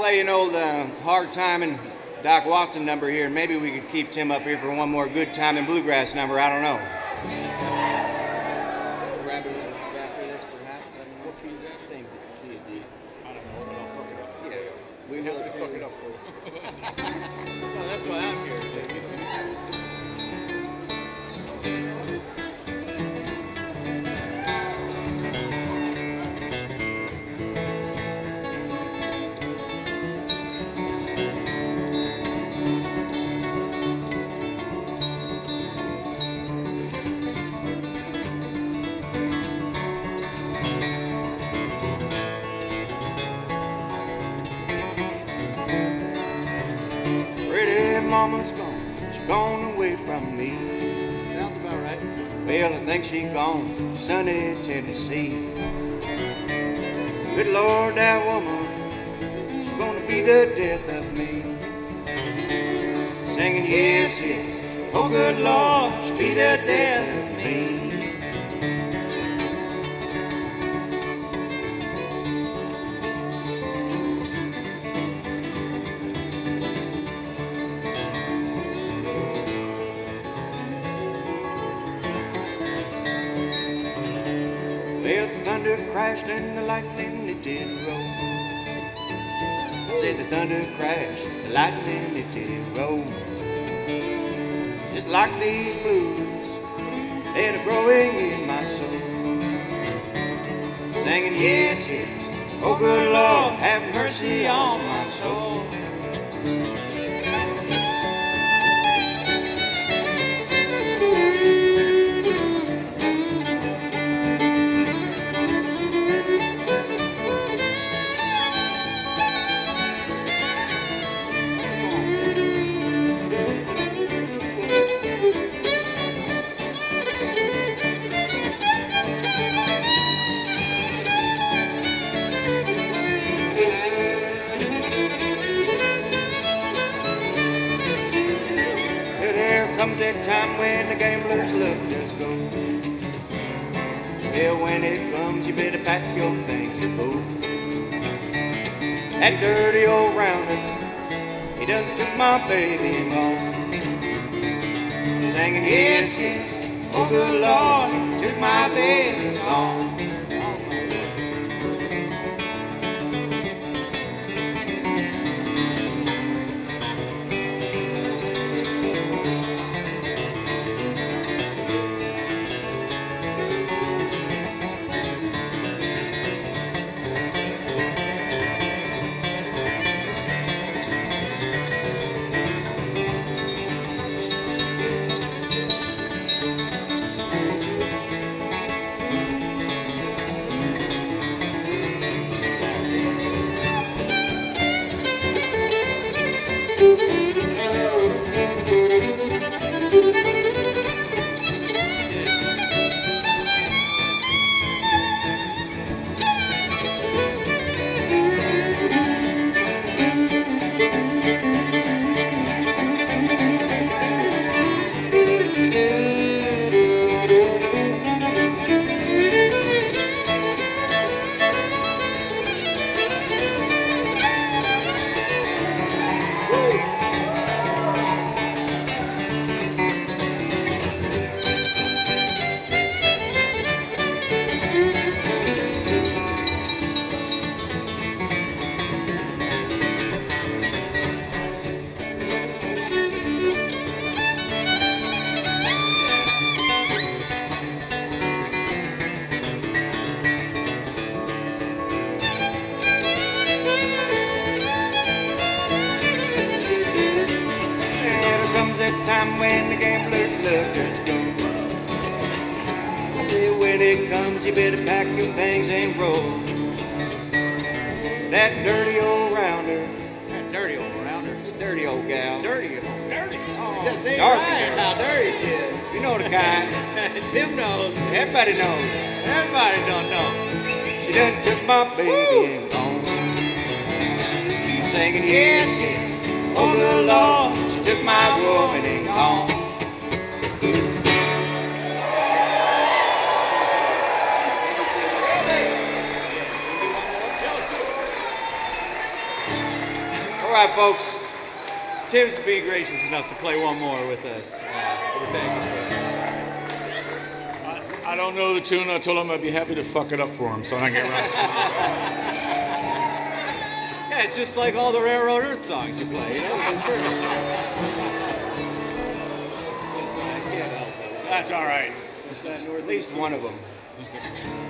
play an old hard time and Doc Watson number here, and maybe we could keep Tim up here for one more good time and bluegrass number. I don't know. Grab it after this, perhaps. I don't know. What key is that? Same key of D. I don't know, but I'll fuck it up. Yeah, we We'll will fuck it up for you. Well, that's why I'm here. Mama's gone, she's gone away from me. Sounds about right. Well, I think she's gone to sunny Tennessee. Good Lord, that woman, she's gonna be the death of me. Singing, yes, yes, oh good Lord, she'll be the death of me. Well, the thunder crashed and the lightning it did roll. I said the thunder crashed, the lightning it did roll. Just like these blues that are growing in my soul. Singing, yes, yes, oh good Lord, have mercy on my soul. Comes that time when the gamblers look us go. Yeah, when it comes, you better pack your things and go. That dirty old rounder, he done took my baby and gone. Singing, yes, yes, oh good Lord, he took my baby and gone. Time when the gamblers look us go. I say when it comes, you better pack your things and roll. That dirty old rounder. That dirty old rounder. Dirty old gal. Dirty. Oh, Just ain't dark right girl. how dirty she is. You know the kind. Tim knows. Everybody knows. Everybody don't know. She done took my baby and gone. Singing, yes, yes, oh good Lord, she took my woman and gone. right, folks. Tim's being gracious enough to play one more with us. We thank you for that. I don't know the tune. I told him I'd be happy to fuck it up for him, so I get around to it. Yeah, it's just like all the Railroad Earth songs you play, you know? It's perfect. Listen, I can't help it. That's all right. It's that At least one of them.